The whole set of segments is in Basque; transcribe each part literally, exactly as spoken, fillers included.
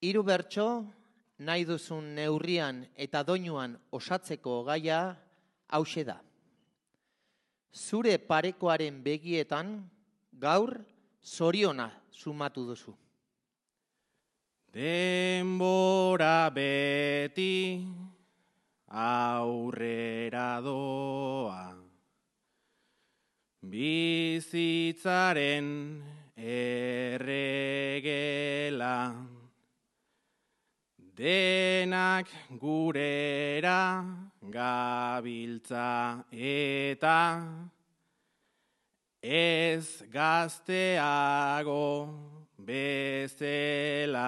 Hiru bertso nahi duzun neurrian eta doinuan osatzeko gaia hauxe da. Zure parekoaren begietan gaur zoriona sumatu duzu. Denbora beti aurrera doa, bizitzaren erregela, denak gurera gabiltza eta ez gazteago bezela.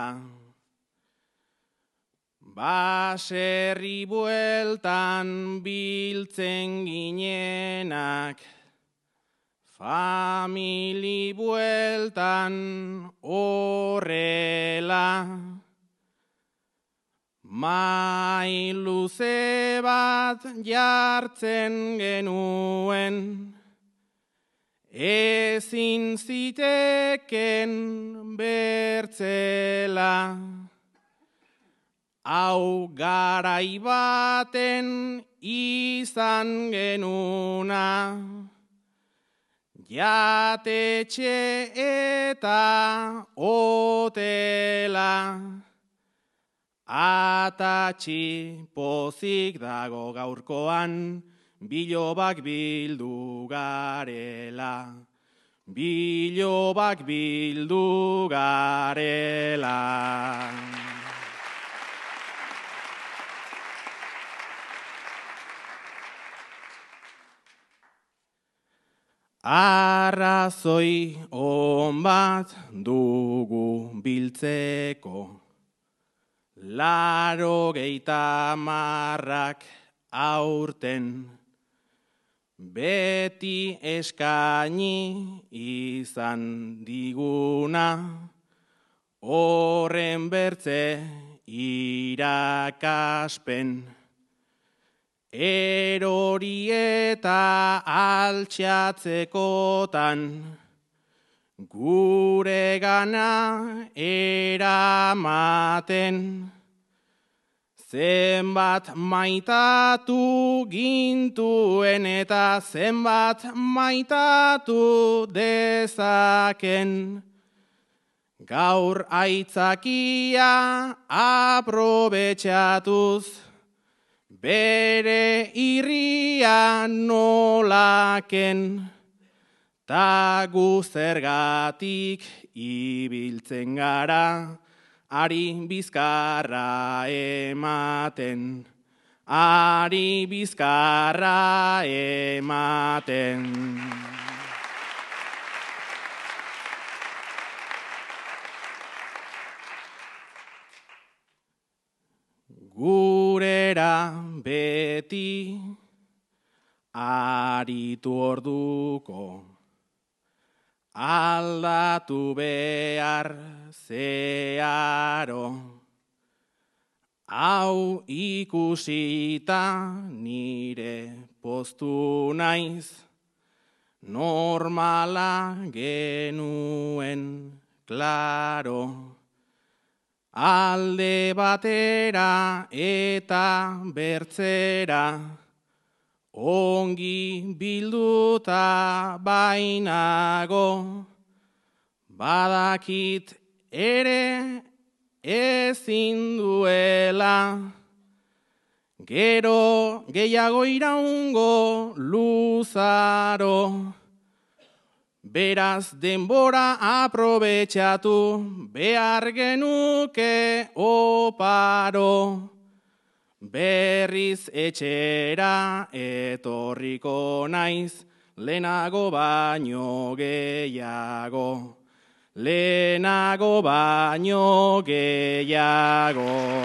Baserri bueltan biltzen ginenak, famili bueltan horrela. Mai luze bat jartzen genuen, ezin ziteken bertzela. Hau garai baten izan genuna, jatetxe eta hotela. Atatxi pozik dago gaurkoan, bilobak bildu garela. Bilobak bildu garela. Arrazoi on bat dugu biltzeko, laurogeita hamarrak aurten, beti eskaini izan diguna, horren bertze irakaspen. Erori eta altxatzekotan, gure gana eramaten. Zenbat maitatu gintuen eta zenbat maitatu dezaken. Gaur aitzakia aprobetxatuz, bere irria nolaken, ta gu zergatik ibiltzen gara, ari bizkarra ematen, ari bizkarra ematen. Gurera beti aritu orduko, aldatu behar zearo. Hau ikusita nire poztu naiz, normala genuen klaro. Alde batera eta bertzera, ongi bilduta bainago, badakit ere ezin duela, gero gehiago iraungo luzaro. Beraz denbora aprobetxatu, behar genuke oparo. Berriz etxera etorriko naiz, lehenago baino gehiago. Lehenago baino gehiago.